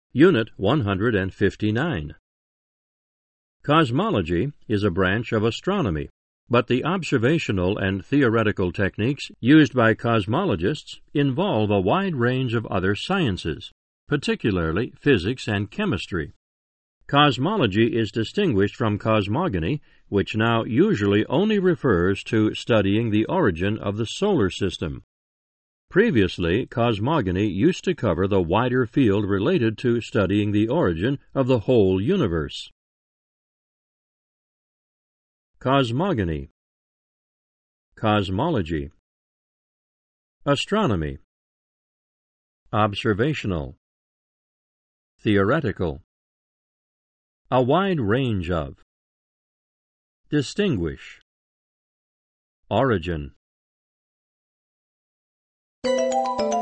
Unit 159. Cosmology is a branch of astronomy, but the observational and theoretical techniques used by cosmologists involve a wide range of other sciences, particularly physics and chemistry. Cosmology is distinguished from cosmogony, which now usually only refers to studying the origin of the solar system. Previously, cosmogony used to cover the wider field related to studying the origin of the whole universe. Cosmogony, Cosmology, Astronomy, Observational, Theoretical, A wide range of, Distinguish, Origin.